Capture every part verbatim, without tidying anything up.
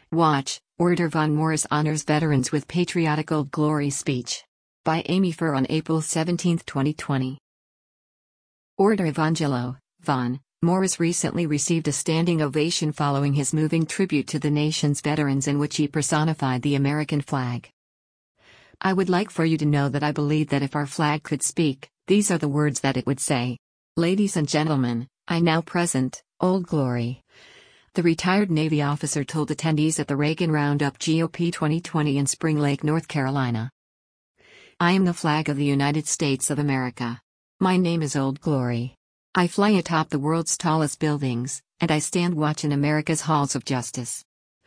Watch, Order von Morris honors veterans with patriotic Old Glory speech. By Amy Furr on April seventeenth, twenty twenty. Order of Angelo, von Morris recently received a standing ovation following his moving tribute to the nation's veterans in which he personified the American flag. I would like for you to know that I believe that if our flag could speak, these are the words that it would say. Ladies and gentlemen, I now present, Old Glory. The retired Navy officer told attendees at the Reagan Roundup G O P twenty twenty in Spring Lake, North Carolina. I am the flag of the United States of America. My name is Old Glory. I fly atop the world's tallest buildings, and I stand watch in America's halls of justice.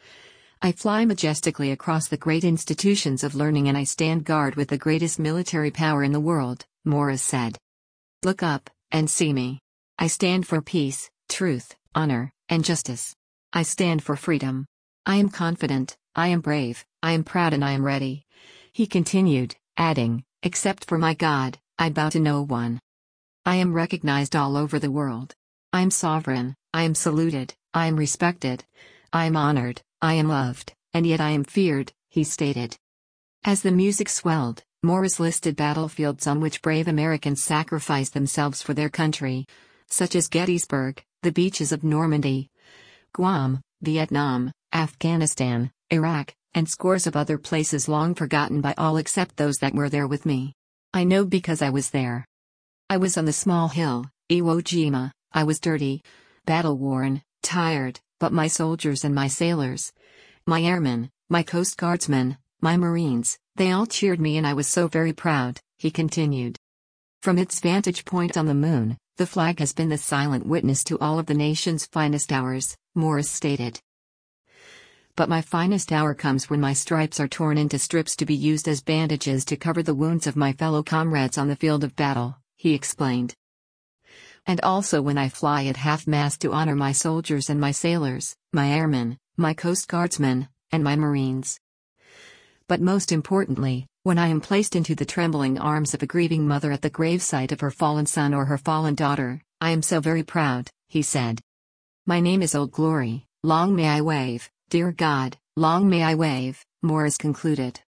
I fly majestically across the great institutions of learning and I stand guard with the greatest military power in the world, Morris said. Look up, and see me. I stand for peace, truth, honor, and justice. I stand for freedom. I am confident, I am brave, I am proud and I am ready. He continued, adding, except for my God, I bow to no one. I am recognized all over the world. I am sovereign, I am saluted, I am respected. I am honored, I am loved, and yet I am feared, he stated. As the music swelled, Morris listed battlefields on which brave Americans sacrificed themselves for their country, such as Gettysburg, the beaches of Normandy, Guam, Vietnam, Afghanistan, Iraq, and scores of other places long forgotten by all except those that were there with me. I know because I was there. I was on the small hill, Iwo Jima. I was dirty, battle-worn, tired, but my soldiers and my sailors, my airmen, my Coast Guardsmen, my Marines, they all cheered me and I was so very proud, he continued. From its vantage point on the moon, the flag has been the silent witness to all of the nation's finest hours, Morris stated. But my finest hour comes when my stripes are torn into strips to be used as bandages to cover the wounds of my fellow comrades on the field of battle, he explained. And also when I fly at half-mast to honor my soldiers and my sailors, my airmen, my Coast Guardsmen, and my Marines. But most importantly, when I am placed into the trembling arms of a grieving mother at the gravesite of her fallen son or her fallen daughter, I am so very proud, he said. My name is Old Glory, long may I wave, dear God, long may I wave, Morris concluded.